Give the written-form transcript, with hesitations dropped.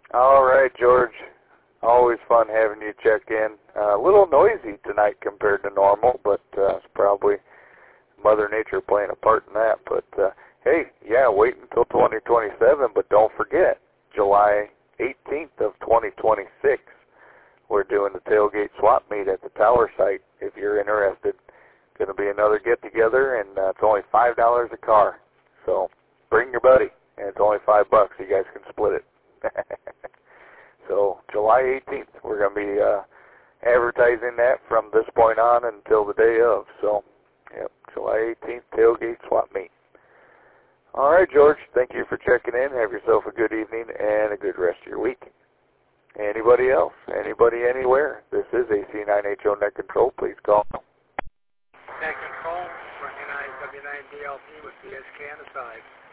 All right, George. Always fun having you check in. A little noisy tonight compared to normal, but it's probably Mother Nature playing a part in that. But, hey, yeah, wait until 2027, but don't forget, July 18th of 2026, we're doing the tailgate swap meet at the Tower site if you're interested. Going to be another get-together, and it's only $5 a car. So bring your buddy, and it's only $5. You guys can split it. So July 18th, we're going to be advertising that from this point on until the day of. So, yep, July 18th, tailgate swap meet. All right, George, thank you for checking in. Have yourself a good evening and a good rest of your week. Anybody else? Anybody anywhere? This is AC9HO Net Control. Please call. Net Control for NIW9DLP with BSK on the side.